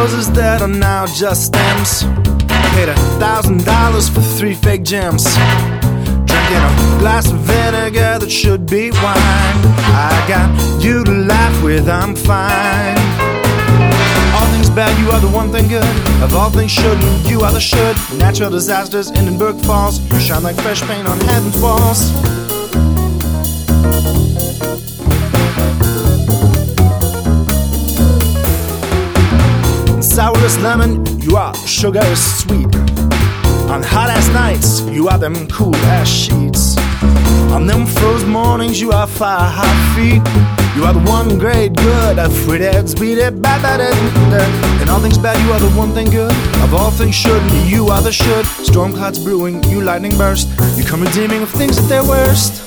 roses that are now just stems. Paid $1,000 for 3 fake gems. Drinking a glass of vinegar that should be wine. I got you to laugh with, I'm fine. All things bad, you are the one thing good. Of all things shouldn't, you are the should. Natural disasters, Hindenburg Falls. You shine like fresh paint on heaven's walls. Sour as lemon, you are sugar as sweet. On hot ass nights, you are them cool ass sheets. On them frozen mornings, you are fire hot feet. You are the one great good. Free heads beat it, bad, bad, and all things bad, you are the one thing good. Of all things shouldn't, you are the should. Storm clouds brewing, you lightning burst. You come redeeming of things at their worst.